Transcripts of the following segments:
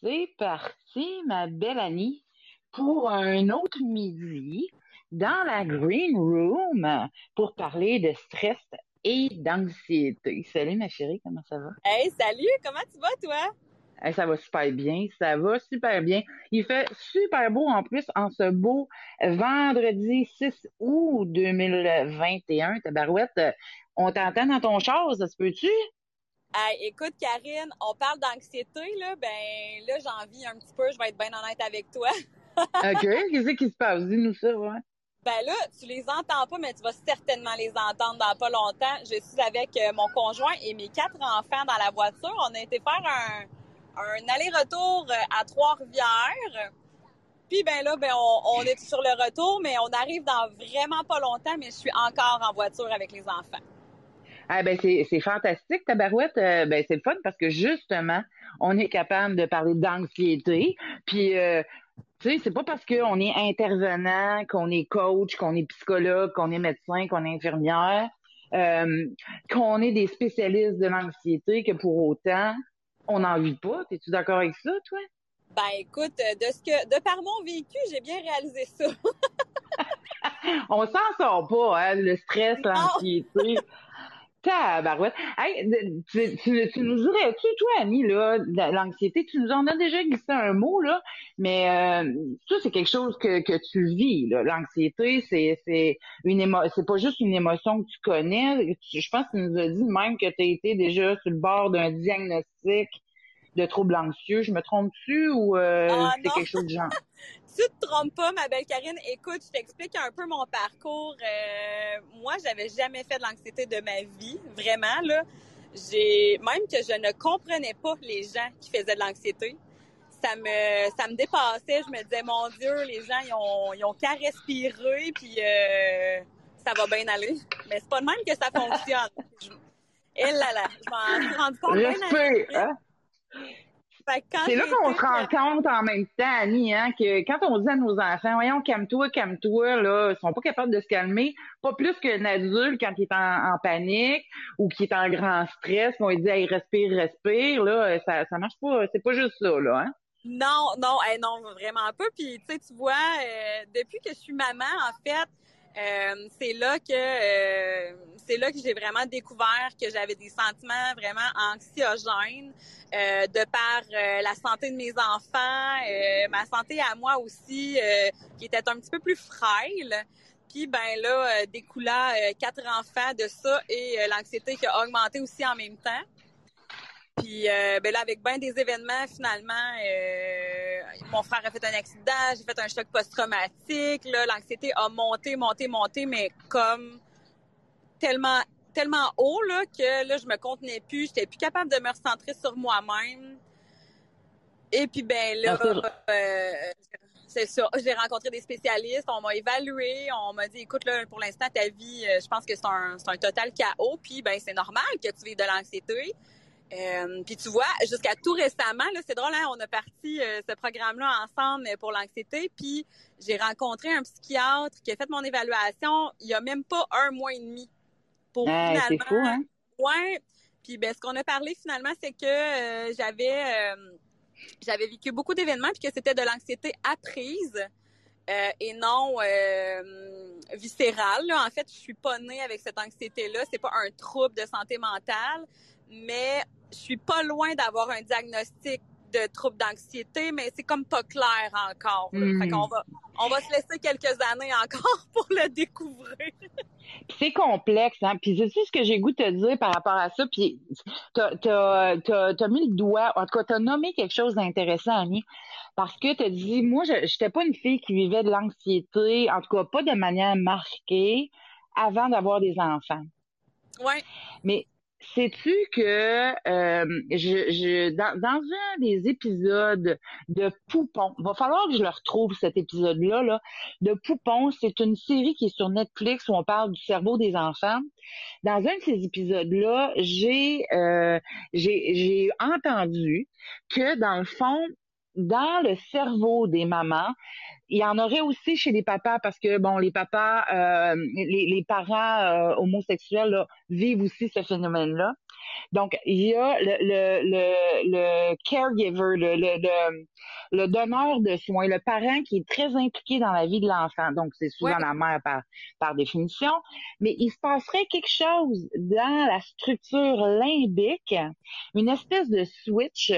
C'est parti, ma belle Annie, pour un autre midi dans la Green Room pour parler de stress et d'anxiété. Salut ma chérie, comment ça va? Hey, salut, comment tu vas, toi? Ça va super bien, ça va super bien. Il fait super beau en plus en ce beau vendredi 6 août 2021. Tabarouette, on t'entend dans ton char, ça se peut-tu? Hey, écoute, Karine, on parle d'anxiété, là, ben là, j'en vis un petit peu, je vais être bien honnête avec toi. OK, qu'est-ce qui se passe? Dis-nous ça, ouais. Ben là, tu les entends pas, mais tu vas certainement les entendre dans pas longtemps. Je suis avec mon conjoint et mes 4 enfants dans la voiture. On a été faire un aller-retour à Trois-Rivières. Puis ben là, on est sur le retour, mais on arrive dans vraiment pas longtemps, mais je suis encore en voiture avec les enfants. Ah ben c'est fantastique, Tabarouette. Ben c'est le fun parce que justement, on est capable de parler d'anxiété. Puis tu sais, c'est pas parce qu'on est intervenant, qu'on est coach, qu'on est psychologue, qu'on est médecin, qu'on est infirmière, euh, qu'on est des spécialistes de l'anxiété que pour autant on n'en vit pas. T'es-tu d'accord avec ça, toi? Ben écoute, de par mon vécu, j'ai bien réalisé ça. On s'en sort pas, hein, le stress, Non, l'anxiété. Tabarouette. Hey, tu nous dirais-tu, toi, Annie, là, de l'anxiété, tu nous en as déjà glissé un mot, là, mais ça, c'est quelque chose que tu vis, là. L'anxiété, c'est pas juste une émotion que tu connais. Je pense que tu nous as dit même que tu as été déjà sur le bord d'un diagnostic de trouble anxieux. Je me trompe-tu ou ah c'est non, quelque chose de genre? tu te trompes pas, ma belle Karine. Écoute, je t'explique un peu mon parcours. Moi, j'avais jamais fait de l'anxiété de ma vie, vraiment là. Même que je ne comprenais pas les gens qui faisaient de l'anxiété. Ça me dépassait. Je me disais, mon Dieu, les gens, ils ont qu'à respirer, puis ça va bien aller. Mais c'est pas de même que ça fonctionne. Et là là, je m'en suis rendu compte bien assez Respect, vite. hein? Fait que quand C'est là j'ai qu'on été se rend compte en même temps, Annie, hein, que quand on dit à nos enfants, voyons, calme-toi, là, ils sont pas capables de se calmer, pas plus qu'un adulte quand il est en panique ou qui est en grand stress, on lui dit, hey, respire, là, ça marche pas, c'est pas juste ça, là, hein. Non, non, non, vraiment pas. Puis tu sais, tu vois, depuis que je suis maman, en fait, c'est là que j'ai vraiment découvert que j'avais des sentiments vraiment anxiogènes de par la santé de mes enfants, ma santé à moi aussi, qui était un petit peu plus frêle. Puis ben là, découlant 4 enfants de ça et l'anxiété qui a augmenté aussi en même temps. Puis ben là, avec bien des événements, finalement, mon frère a fait un accident, j'ai fait un choc post-traumatique. Là, l'anxiété a monté, mais comme tellement tellement haut là que là, je me contenais plus, j'étais plus capable de me recentrer sur moi-même. Et puis ben là, Ah, ça, euh, c'est ça. J'ai rencontré des spécialistes, on m'a évalué, on m'a dit, écoute là, pour l'instant ta vie, je pense que c'est un total chaos. Puis ben c'est normal que tu vives de l'anxiété. Puis tu vois, jusqu'à tout récemment, là, c'est drôle, hein, on a parti ce programme-là ensemble pour l'anxiété, puis j'ai rencontré un psychiatre qui a fait mon évaluation il y a même pas 1 mois et demi pour c'est finalement, fou, hein. ouais. Puis ben ce qu'on a parlé finalement, c'est que j'avais vécu beaucoup d'événements puis que c'était de l'anxiété apprise. Et non viscérale. Là. En fait, je suis pas née avec cette anxiété-là. C'est pas un trouble de santé mentale, mais je suis pas loin d'avoir un diagnostic de trouble d'anxiété, mais c'est comme pas clair encore. Là. Fait qu'on Hmm. on va se laisser quelques années encore pour le découvrir. Puis c'est complexe, hein. Puis c'est ce que j'ai goût de te dire par rapport à ça. Puis t'as mis le doigt, en tout cas, t'as nommé quelque chose d'intéressant, Annie, parce que t'as dit, moi, j'étais pas une fille qui vivait de l'anxiété, en tout cas pas de manière marquée, avant d'avoir des enfants. Ouais. Mais sais-tu que dans un des épisodes de Poupon, va falloir que je le retrouve cet épisode-là, là, de Poupon, c'est une série qui est sur Netflix où on parle du cerveau des enfants. Dans un de ces épisodes-là, j'ai entendu que dans le fond, dans le cerveau des mamans, il y en aurait aussi chez les papas parce que bon, les papas, les parents homosexuels là, vivent aussi ce phénomène-là. Donc, il y a le caregiver, le donneur de soins, le parent qui est très impliqué dans la vie de l'enfant. Donc, c'est Ouais, souvent la mère par définition. Mais il se passerait quelque chose dans la structure limbique, une espèce de switch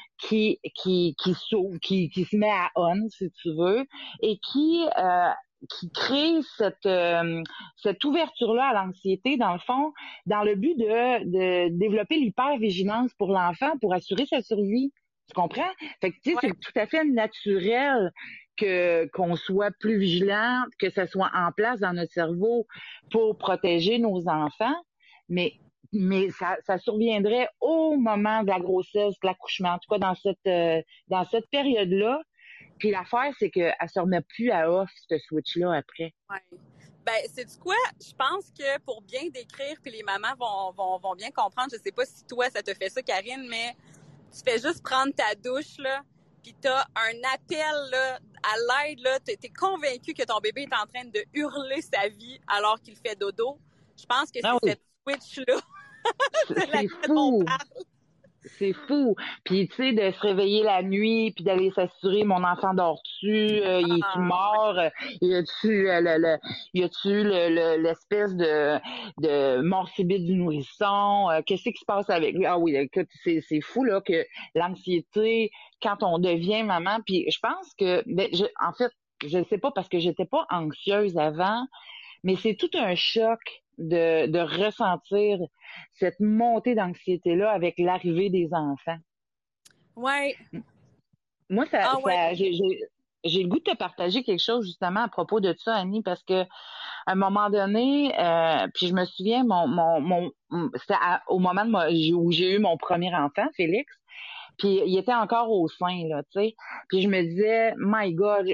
qui s'ouvre, qui se met à on, si tu veux, et qui crée cette ouverture-là à l'anxiété, dans le fond, dans le but de développer l'hypervigilance pour l'enfant pour assurer sa survie. Tu comprends? Fait que, tu sais, ouais, c'est tout à fait naturel qu'on soit plus vigilant, que ça soit en place dans notre cerveau pour protéger nos enfants, mais ça surviendrait au moment de la grossesse, de l'accouchement, en tout cas dans cette période-là. Puis l'affaire, c'est qu'elle se remet plus à off, ce switch-là, après. ouais. Ben, sais-tu quoi? Je pense que pour bien décrire, puis les mamans vont bien comprendre, je sais pas si toi, ça te fait ça, Karine, mais tu fais juste prendre ta douche, là, puis t'as un appel, là, à l'aide, là, t'es convaincu que ton bébé est en train de hurler sa vie alors qu'il fait dodo. Je pense que Ah c'est oui, cette switch-là de c'est laquelle on fou. parle. C'est fou. Puis, tu sais, de se réveiller la nuit, puis d'aller s'assurer, mon enfant dort-tu, il est-tu Ah, ouais. mort, y a-tu y a-tu l'espèce de mort subite du nourrisson, qu'est-ce qui se passe avec lui? Ah oui, écoute, c'est fou, là, que l'anxiété, quand on devient maman, puis je pense que, ben, en fait, je ne sais pas parce que j'étais pas anxieuse avant, mais c'est tout un choc de ressentir cette montée d'anxiété-là avec l'arrivée des enfants. Ouais. Moi, Ah, ouais. j'ai le goût de te partager quelque chose justement à propos de ça, Annie, parce que à un moment donné, puis je me souviens, c'était au moment où j'ai eu mon premier enfant, Félix, puis il était encore au sein, là, tu sais. Puis je me disais, my God,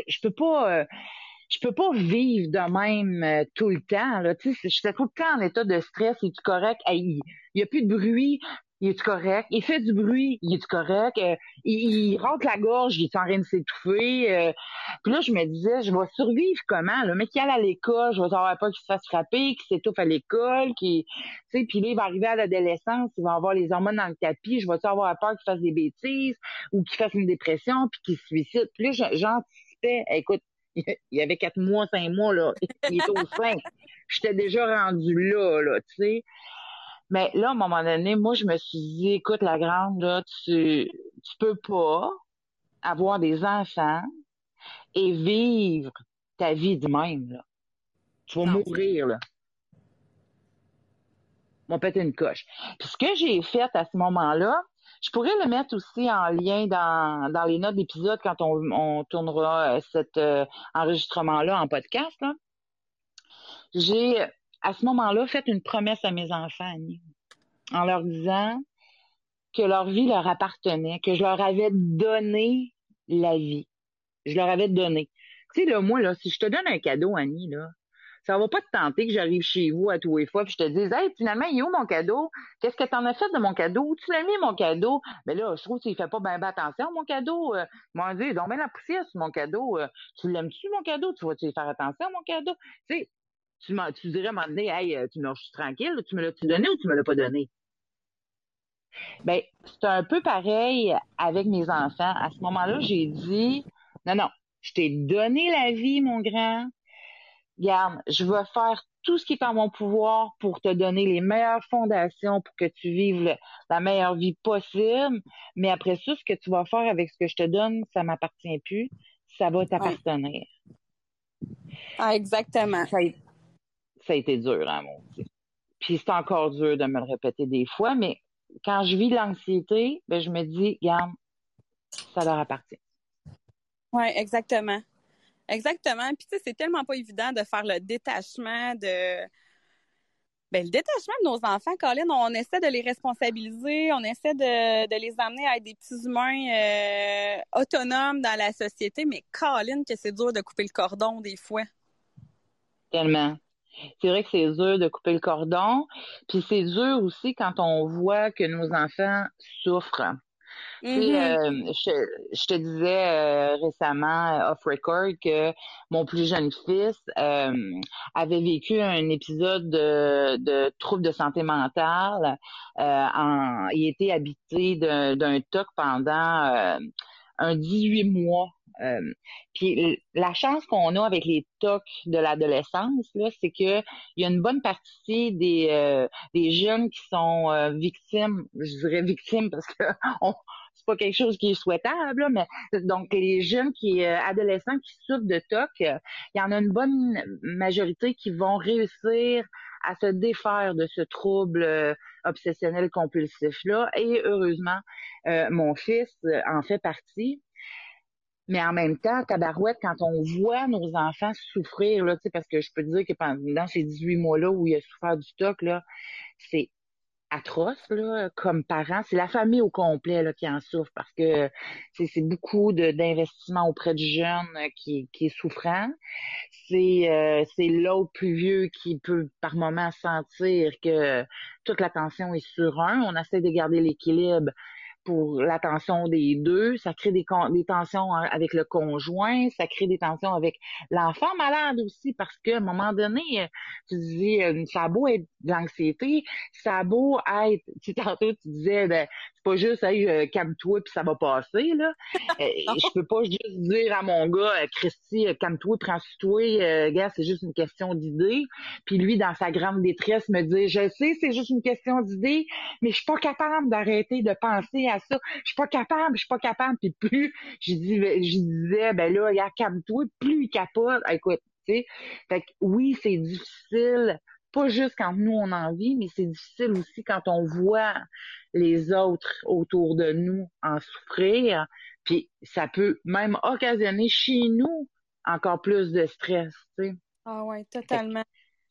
je peux pas vivre de même tout le temps. Là. Tu sais, j'étais tout le temps en état de stress. Es-tu correct? Hey, il y a plus de bruit. Il est-tu correct? Il fait du bruit. Il est-tu correct? Il rentre la gorge. Il est en train de s'étouffer. Puis là, je me disais, je vais survivre comment? Le mec qui allait à l'école, je vais avoir peur qu'il se fasse frapper, qu'il s'étouffe à l'école, tu sais, puis là, il va arriver à l'adolescence, il va avoir les hormones dans le tapis. Je vais avoir peur qu'il fasse des bêtises ou qu'il fasse une dépression puis qu'il se suicide. Puis là, j'anticipais. Écoute, il y avait 4 mois, 5 mois, là. Il était au sein. J'étais déjà rendu là, tu sais. Mais là, à un moment donné, moi, je me suis dit, écoute, la grande, là, tu peux pas avoir des enfants et vivre ta vie de même, là. Tu vas Non. mourir, là. On va péter une coche. Puis ce que j'ai fait à ce moment-là, je pourrais le mettre aussi en lien dans les notes d'épisode quand on tournera cet enregistrement-là en podcast, là. J'ai, à ce moment-là, fait une promesse à mes enfants, Annie, en leur disant que leur vie leur appartenait, que je leur avais donné la vie. Je leur avais donné. Tu sais, là, moi, là, si je te donne un cadeau, Annie, là, ça va pas te tenter que j'arrive chez vous à tous les fois puis je te dise, hey, finalement, il est où mon cadeau? Qu'est-ce que t'en as fait de mon cadeau? Où tu l'as mis, mon cadeau? Mais là, je trouve qu'il fait pas bien attention, mon cadeau. Ils m'ont dit, donc, ben la poussière sur mon cadeau. Tu l'aimes-tu, mon cadeau? Tu vas-tu faire attention, mon cadeau? Tu sais, tu dirais à un moment donné, hey, tu me lâches tranquille, tu me l'as-tu donné ou tu me l'as pas donné? Ben, c'est un peu pareil avec mes enfants. À ce moment-là, j'ai dit, non, non, je t'ai donné la vie, mon grand. Regarde, je vais faire tout ce qui est en mon pouvoir pour te donner les meilleures fondations pour que tu vives la meilleure vie possible. Mais après ça, ce que tu vas faire avec ce que je te donne, ça m'appartient plus. Ça va Ouais. t'appartenir. Ah, exactement. Ça a été dur, hein, mon Dieu. Puis c'est encore dur de me le répéter des fois, mais quand je vis l'anxiété, ben je me dis, regarde, ça leur appartient. Ouais, exactement. Exactement. Puis tu sais, c'est tellement pas évident de faire le détachement de nos enfants, Colin. On essaie de les responsabiliser, on essaie de les amener à être des petits humains autonomes dans la société, mais Colin, que c'est dur de couper le cordon des fois. Tellement. C'est vrai que c'est dur de couper le cordon, puis c'est dur aussi quand on voit que nos enfants souffrent. Tu sais, Mhm. je te disais récemment, off record, que mon plus jeune fils avait vécu un épisode de trouble de santé mentale. Il était habité d'un TOC pendant un 18 mois. Euh, Puis la chance qu'on a avec les TOC de l'adolescence, là, c'est que il y a une bonne partie des jeunes qui sont victimes, je dirais victimes parce que c'est pas quelque chose qui est souhaitable, là, mais donc les jeunes adolescents qui souffrent de TOC, il y en a une bonne majorité qui vont réussir à se défaire de ce trouble obsessionnel compulsif là. Et heureusement, mon fils en fait partie. Mais en même temps, tabarouette, quand on voit nos enfants souffrir, là, tu sais, parce que je peux te dire que pendant ces 18 mois-là où il a souffert du TOC, là, c'est atroce, là, comme parent. C'est la famille au complet, là, qui en souffre parce que c'est beaucoup d'investissement auprès du jeune qui est souffrant. C'est l'autre plus vieux qui peut par moment sentir que toute l'attention est sur un. On essaie de garder l'équilibre pour l'attention des deux, ça crée des tensions avec le conjoint, ça crée des tensions avec l'enfant malade aussi, parce qu'à un moment donné, tu dis, ça a beau être de l'anxiété, ça a beau être, tu sais, tantôt tu disais, ben, c'est pas juste, hey, calme-toi puis ça va passer, là. Je peux pas juste dire à mon gars, Christy, calme-toi, prends-toi, gars, c'est juste une question d'idée. Puis lui, dans sa grande détresse, me dit, je sais, c'est juste une question d'idée, mais je suis pas capable d'arrêter de penser à ça. Je suis pas capable. Puis plus je disais, ben là, regarde, calme-toi, plus il capote. Écoute, tu sais. Fait que oui, c'est difficile, pas juste quand nous on en vit, mais c'est difficile aussi quand on voit les autres autour de nous en souffrir. Puis ça peut même occasionner chez nous encore plus de stress, tu sais. Ah ouais, Fait que totalement.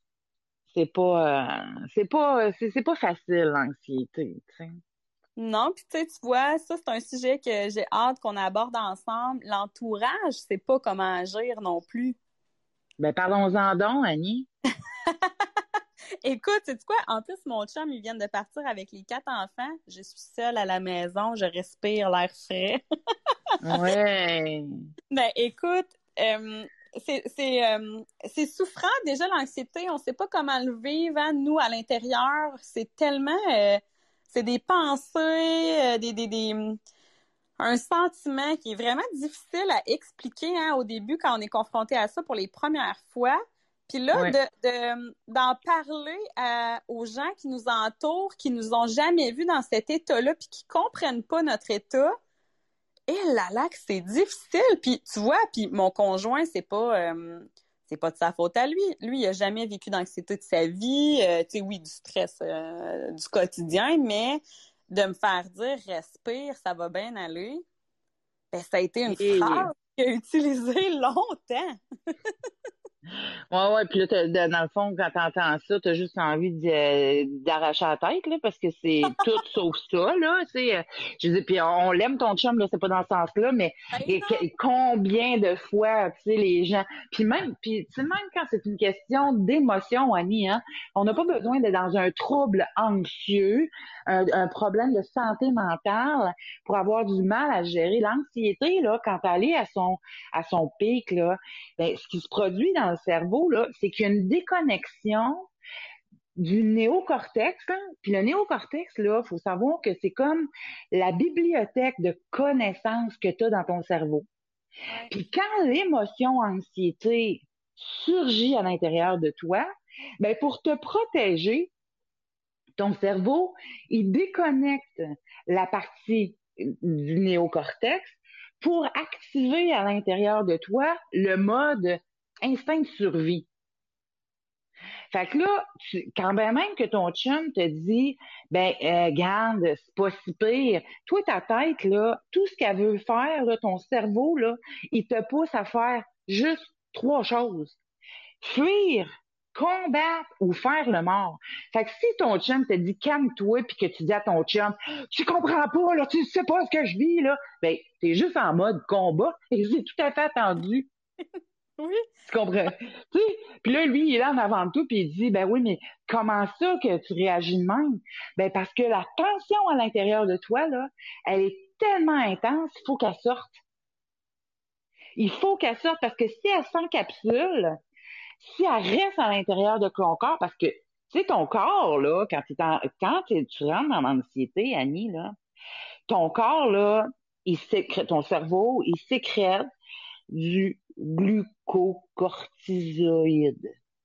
c'est pas facile l'anxiété, tu sais. Non, puis tu sais, tu vois, ça, c'est un sujet que j'ai hâte qu'on aborde ensemble. L'entourage, c'est pas comment agir non plus. Ben parlons-en donc, Annie. Écoute, sais-tu quoi? En plus, mon chum, il vient de partir avec les 4 enfants. Je suis seule à la maison, je respire l'air frais. Ouais. Ben, écoute, c'est souffrant déjà l'anxiété. On sait pas comment le vivre, hein. Nous, à l'intérieur, c'est tellement, c'est des pensées, un sentiment qui est vraiment difficile à expliquer, hein, au début quand on est confronté à ça pour les premières fois. Puis là, Ouais. d'en parler aux gens qui nous entourent, qui nous ont jamais vus dans cet état-là, puis qui comprennent pas notre état. Et là que c'est difficile. Puis tu vois, puis mon conjoint, c'est pas de sa faute à lui. Lui, il a jamais vécu d'anxiété de sa vie. Tu sais, oui, du stress du quotidien, mais de me faire dire respire, ça va bien aller. Ben, ça a été une Et phrase qu'il a utilisée longtemps. ouais, puis là, dans le fond, quand t'entends ça, t'as juste envie d'arracher la tête, là, parce que c'est tout sauf ça, là, tu sais. Je dis, puis on l'aime ton chum, là, c'est pas dans ce sens-là, mais Ben non. combien de fois, tu sais, les gens, puis tu sais, même quand c'est une question d'émotion, Annie, hein, on n'a pas besoin d'être dans un trouble anxieux, un problème de santé mentale pour avoir du mal à gérer l'anxiété, là, quand elle est à son pic, là. Ben, ce qui se produit dans le cerveau, là, c'est qu'il y a une déconnexion du néocortex, hein. Puis le néocortex, là, faut savoir que c'est comme la bibliothèque de connaissances que tu as dans ton cerveau. Ouais. Puis quand l'émotion anxiété surgit à l'intérieur de toi, ben pour te protéger, ton cerveau, il déconnecte la partie du néocortex pour activer à l'intérieur de toi le mode instinct de survie. Fait que là, quand ben même que ton chum te dit, ben, garde, c'est pas si pire. Toi, ta tête, là, tout ce qu'elle veut faire, là, ton cerveau, là, il te pousse à faire juste trois choses. Fuir, combattre ou faire le mort. Fait que si ton chum te dit calme-toi puis que tu dis à ton chum tu comprends pas là, tu sais pas ce que je vis là, ben t'es juste en mode combat et c'est tout à fait attendu. Oui. Tu comprends? Tu sais, puis là lui il est là en avant de tout puis il dit ben oui mais comment ça que tu réagis de même? Ben parce que la tension à l'intérieur de toi là, elle est tellement intense, il faut qu'elle sorte. Il faut qu'elle sorte parce que si elle s'encapsule, si elle reste à l'intérieur de ton corps, parce que, tu sais, ton corps, là, tu rentres dans l'anxiété, Annie, là, ton corps, là, ton cerveau, il sécrète du glucocortisoïde.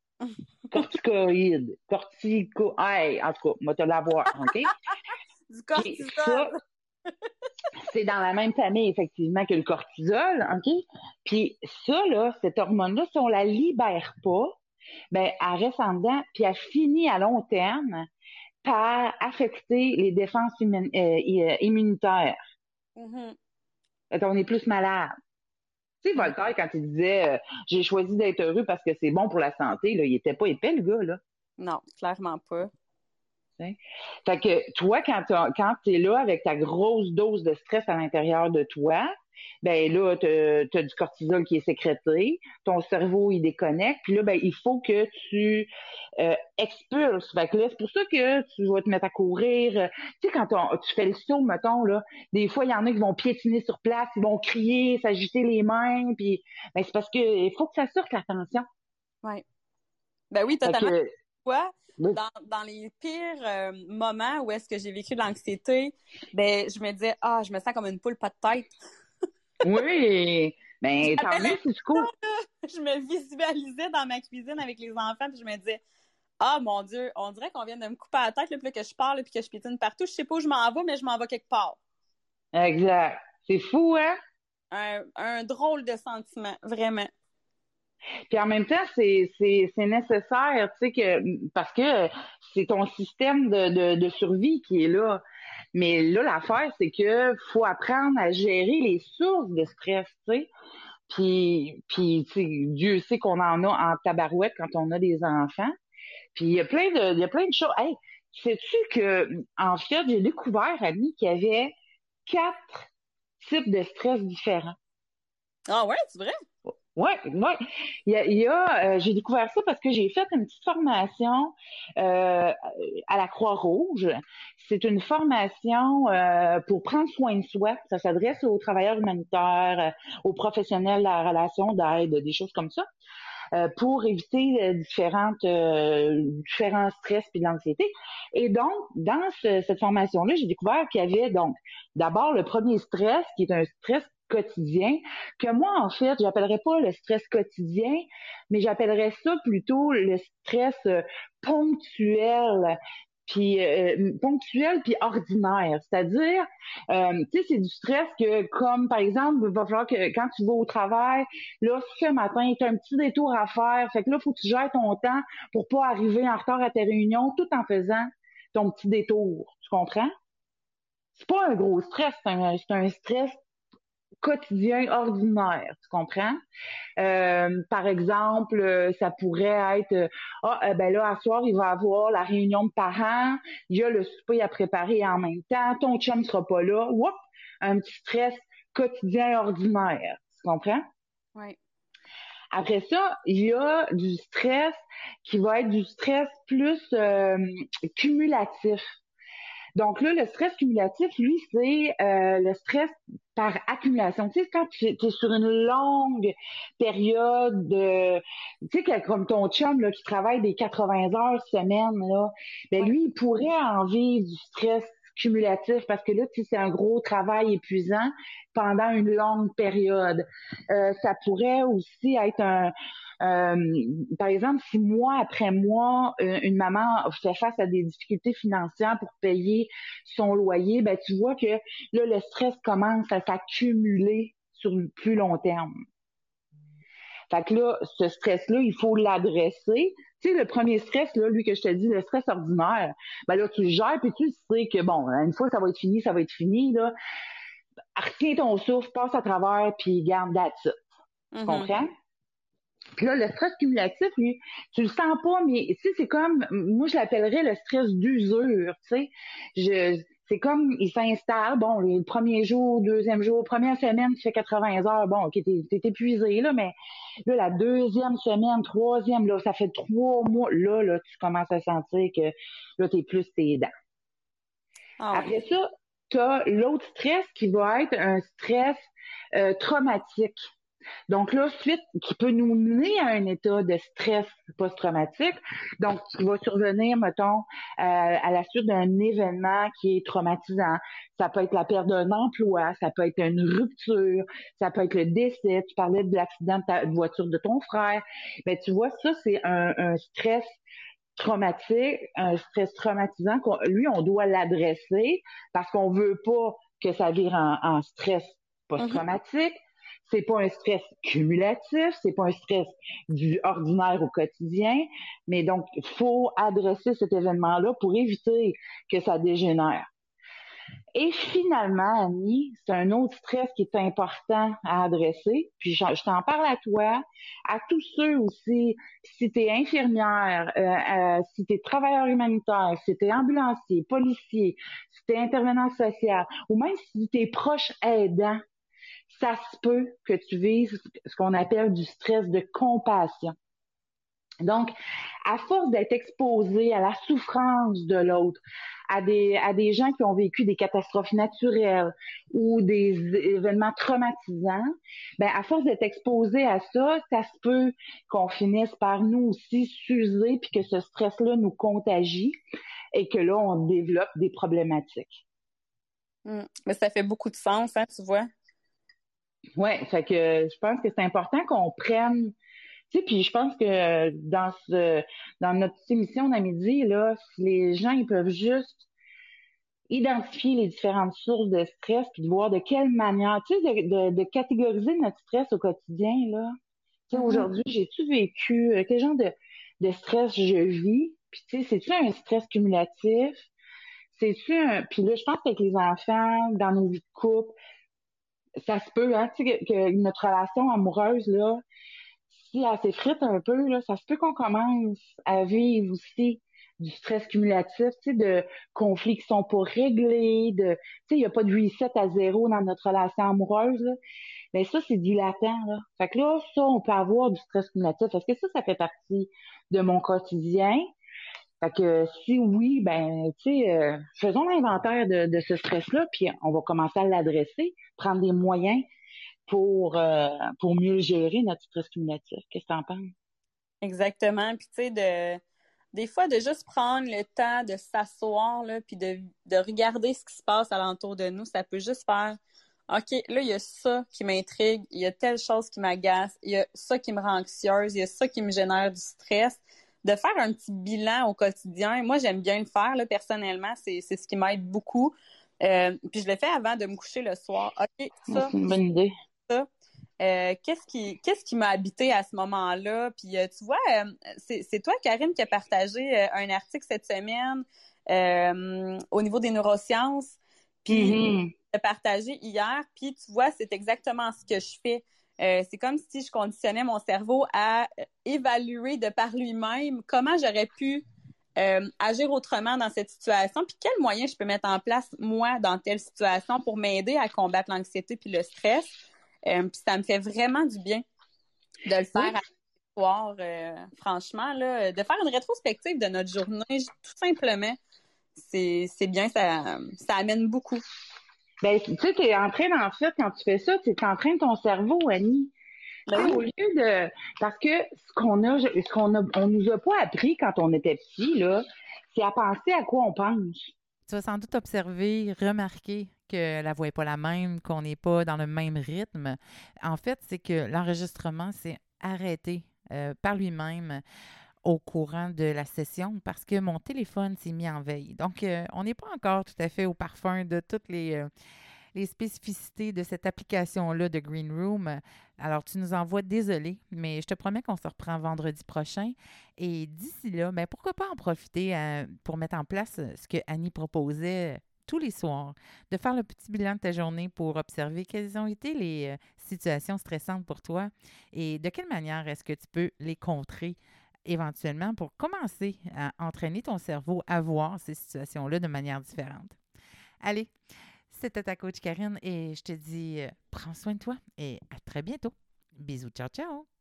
Hey, en tout cas, moi te l'avoir, OK? Du Puis cortisol. ça, c'est dans la même famille, effectivement, que le cortisol, OK? Puis ça, là, cette hormone-là, si on la libère pas, ben, elle reste en dedans, puis elle finit à long terme par affecter les défenses immunitaires. Mhm. On est plus malade. Tu sais, Mhm. Voltaire, quand il disait j'ai choisi d'être heureux parce que c'est bon pour la santé, là, il était pas épais, le gars, là. Non, clairement pas. T'sais. Fait que toi, quand tu es là avec ta grosse dose de stress à l'intérieur de toi, ben là, t'as du cortisol qui est sécrété, ton cerveau, il déconnecte, puis là, ben, il faut que tu expulses. Fait que là, c'est pour ça que tu vas te mettre à courir. Tu sais, quand tu fais le saut, mettons, là, des fois, il y en a qui vont piétiner sur place, ils vont crier, s'agiter les mains, puis ben, c'est parce que il faut que ça sorte la tension. Ouais. Ben oui, Fait totalement. que, Quoi, oui, dans les pires moments où est-ce que j'ai vécu de l'anxiété, ben je me disais, ah, je me sens comme une poule pas de tête. oui, ben, tant J'avais mieux si tu cours. je me visualisais dans ma cuisine avec les enfants, puis je me disais, ah mon Dieu, on dirait qu'on vient de me couper la tête, là, puis là, que je parle, puis que je piétine partout. Je sais pas où je m'en vais, mais je m'en vais quelque part. Exact. C'est fou, hein? Un drôle de sentiment, vraiment. Puis en même temps, c'est nécessaire, tu sais, parce que c'est ton système de survie qui est là. Mais là, l'affaire, c'est que faut apprendre à gérer les sources de stress, tu sais. Puis tu sais, Dieu sait qu'on en a en tabarouette quand on a des enfants. Puis il y a plein de choses. Hey, sais-tu que, en fait, j'ai découvert, Annie, qu'il y avait 4 types de stress différents. Ah ouais, c'est vrai? Ouais, ouais. J'ai découvert ça parce que j'ai fait une petite formation à la Croix-Rouge. C'est une formation pour prendre soin de soi. Ça s'adresse aux travailleurs humanitaires, aux professionnels de la relation d'aide, des choses comme ça, pour éviter différents stress puis de l'anxiété. Et donc, dans cette formation-là, j'ai découvert qu'il y avait donc d'abord le premier stress, qui est un stress quotidien, que moi, en fait, j'appellerais pas le stress quotidien, mais j'appellerais ça plutôt le stress ponctuel, puis ordinaire. C'est-à-dire, tu sais, c'est du stress que, comme par exemple, il va falloir que quand tu vas au travail, là, ce matin, tu as un petit détour à faire, fait que là, il faut que tu gères ton temps pour pas arriver en retard à tes réunions tout en faisant ton petit détour. Tu comprends? C'est pas un gros stress, c'est un stress quotidien ordinaire, tu comprends? Par exemple, ça pourrait être ben là, à soir, il va avoir la réunion de parents, il y a le souper à préparer en même temps, ton chum sera pas là, whoop, un petit stress quotidien ordinaire, tu comprends? Oui. Après ça, il y a du stress qui va être du stress plus cumulatif. Donc là, le stress cumulatif, lui, c'est le stress par accumulation. Tu sais, quand tu es sur une longue période de... Tu sais, comme ton chum là, qui travaille des 80 heures semaine, là, ben Ouais. lui, il pourrait en vivre du stress cumulatif parce que là, tu sais, c'est un gros travail épuisant pendant une longue période. Ça pourrait aussi être euh, par exemple, si mois après mois, une maman fait face à des difficultés financières pour payer son loyer, ben tu vois que là, le stress commence à s'accumuler sur le plus long terme. Fait que là, ce stress-là, il faut l'adresser. Tu sais, le premier stress, là, lui que je te dis, le stress ordinaire, ben là, tu le gères, puis tu sais que, bon, une fois que ça va être fini, ça va être fini, là. Retiens ton souffle, passe à travers, puis garde that's it. Tu Mhm. comprends? Puis là, le stress cumulatif, lui, tu le sens pas, mais tu sais, c'est comme, moi, je l'appellerais le stress d'usure, tu sais. C'est comme, il s'installe, bon, le premier jour, deuxième jour, première semaine, tu fais 80 heures, bon, ok, t'es épuisé, là, mais là, la deuxième semaine, troisième, là, ça fait 3 mois, là, tu commences à sentir que, là, t'es plus tes dents. Ah oui. Après ça, tu as l'autre stress qui va être un stress traumatique. Donc là, suite, qui peut nous mener à un état de stress post-traumatique. Donc, qui va survenir, mettons, à la suite d'un événement qui est traumatisant. Ça peut être la perte d'un emploi, ça peut être une rupture, ça peut être le décès. Tu parlais de l'accident de ta voiture de ton frère. Mais tu vois, ça, c'est un stress traumatique, un stress traumatisant. Lui, on doit l'adresser parce qu'on veut pas que ça vire en stress Mhm. post-traumatique. C'est pas un stress cumulatif, c'est pas un stress du ordinaire au quotidien, mais donc il faut adresser cet événement-là pour éviter que ça dégénère. Et finalement, Annie, c'est un autre stress qui est important à adresser. Puis je t'en parle à toi, à tous ceux aussi, si tu es infirmière, si tu es travailleur humanitaire, si tu es ambulancier, policier, si tu es intervenant social, ou même si tu es proche aidant, ça se peut que tu vives ce qu'on appelle du stress de compassion. Donc, à force d'être exposé à la souffrance de l'autre, à des gens qui ont vécu des catastrophes naturelles ou des événements traumatisants, ben, à force d'être exposé à ça, ça se peut qu'on finisse par nous aussi s'user puis que ce stress-là nous contagie et que là, on développe des problématiques. Mais ça fait beaucoup de sens, hein, tu vois. Ouais, fait que je pense que c'est important qu'on prenne. Tu sais, puis je pense que dans notre petite émission d'à midi, là, si les gens ils peuvent juste identifier les différentes sources de stress, puis de voir de quelle manière, tu sais, de catégoriser notre stress au quotidien, là. Tu sais, Mhm. aujourd'hui, j'ai-tu vécu, quel genre de stress je vis? Puis tu sais, c'est-tu un stress cumulatif? C'est-tu un... Puis là, je pense qu'avec les enfants, dans nos vies de couple, ça se peut, hein, tu sais, que notre relation amoureuse, là, si elle s'effrite un peu, là, ça se peut qu'on commence à vivre aussi du stress cumulatif, tu sais, de conflits qui sont pas réglés, tu sais, il n'y a pas de reset à zéro dans notre relation amoureuse, là. Mais ça, c'est dilatant, là. Fait que là, ça, on peut avoir du stress cumulatif. Est-ce que ça fait partie de mon quotidien? Fait que si oui, ben, tu sais, faisons l'inventaire de ce stress-là, puis on va commencer à l'adresser, prendre des moyens pour mieux gérer notre stress cumulatif. Qu'est-ce que t'en penses? Exactement. Puis tu sais, des fois, de juste prendre le temps de s'asseoir, là, puis de regarder ce qui se passe alentour de nous, ça peut juste faire, OK, là, il y a ça qui m'intrigue, il y a telle chose qui m'agace, il y a ça qui me rend anxieuse, il y a ça qui me génère du stress. De faire un petit bilan au quotidien, moi, j'aime bien le faire, là, personnellement, c'est ce qui m'aide beaucoup. Puis je le fais avant de me coucher le soir. OK, Ouais, ça, c'est une bonne idée. ça. Qu'est-ce qui m'a habité à ce moment-là? Puis tu vois, c'est toi, Karine, qui a partagé un article cette semaine au niveau des neurosciences. Puis Mhm. tu partagé hier. Puis tu vois, c'est exactement ce que je fais. C'est comme si je conditionnais mon cerveau à évaluer de par lui-même comment j'aurais pu agir autrement dans cette situation, puis quels moyens je peux mettre en place, moi, dans telle situation pour m'aider à combattre l'anxiété puis le stress. Puis ça me fait vraiment du bien de le faire Oui. à soir, franchement, là, de faire une rétrospective de notre journée, tout simplement. C'est bien, ça amène beaucoup. Ben, tu sais, t'es en train, en fait, quand tu fais ça, t'es en train de ton cerveau, Annie. Ben Tu sais, oui. au lieu de, parce que on nous a pas appris quand on était petit, là, c'est à penser à quoi on pense. Tu vas sans doute observer, remarquer que la voix n'est pas la même, qu'on n'est pas dans le même rythme. En fait, c'est que l'enregistrement s'est arrêté par lui-même au courant de la session parce que mon téléphone s'est mis en veille. Donc, on n'est pas encore tout à fait au parfum de toutes les spécificités de cette application-là de Green Room. Alors, tu nous envoies désolé, mais je te promets qu'on se reprend vendredi prochain. Et d'ici là, ben, pourquoi pas en profiter pour mettre en place ce que Annie proposait tous les soirs, de faire le petit bilan de ta journée pour observer quelles ont été les situations stressantes pour toi et de quelle manière est-ce que tu peux les contrer éventuellement pour commencer à entraîner ton cerveau à voir ces situations-là de manière différente. Allez, c'était ta coach Karine et je te dis, prends soin de toi et à très bientôt. Bisous, ciao, ciao!